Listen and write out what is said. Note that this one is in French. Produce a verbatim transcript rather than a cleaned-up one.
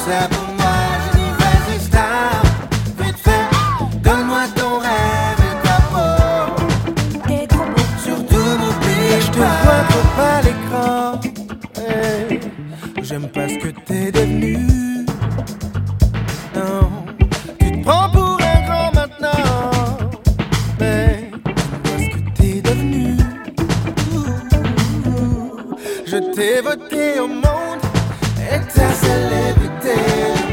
ça pour moi, Jennifer Star. Vite fait, donne-moi ton rêve et ta peau. T'es trop beau. Surtout m'oublie, je te vois trop à l'écran. Hey, j'aime pas ce que t'es devenu. Non, tu te prends pour un grand maintenant. Mais dis-moi ce que t'es devenu. Ouh, je t'ai voté au monde et t'as celle